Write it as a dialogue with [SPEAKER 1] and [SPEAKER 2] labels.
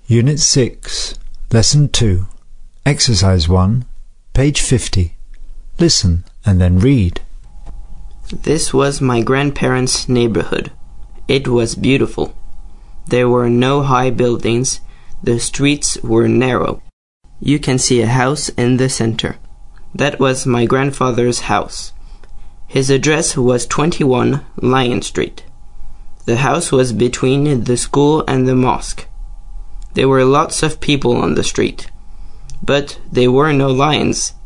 [SPEAKER 1] Unit 6, Lesson 2, Exercise 1, page 50. Listen and then read.
[SPEAKER 2] This was my grandparents' neighborhood. It was beautiful. There were no high buildings. The streets were narrow. You can see a house in the center. That was my grandfather's house. His address was 21 Lion Street. The house was between the school and the mosque. There were lots of people on the street, but there were no lions.